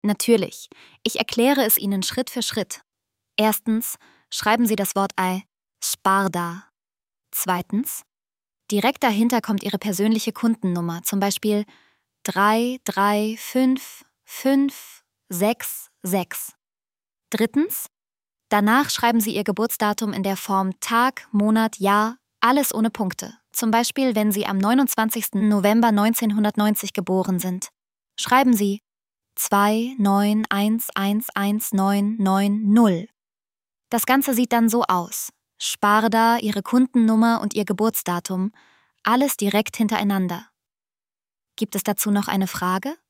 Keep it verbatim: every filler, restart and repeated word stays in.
Natürlich. Ich erkläre es Ihnen Schritt für Schritt. Erstens, schreiben Sie das Wort Ei Sparda. Zweitens, direkt dahinter kommt Ihre persönliche Kundennummer, zum Beispiel drei drei fünf fünf sechs sechs. Drittens, danach schreiben Sie Ihr Geburtsdatum in der Form Tag, Monat, Jahr, alles ohne Punkte. Zum Beispiel, wenn Sie am neunundzwanzigsten November neunzehnhundertneunzig geboren sind. Schreiben Sie zwei neun eins eins eins neun neun null. Das Ganze sieht dann so aus. Sparda, Ihre Kundennummer und Ihr Geburtsdatum, alles direkt hintereinander. Gibt es dazu noch eine Frage?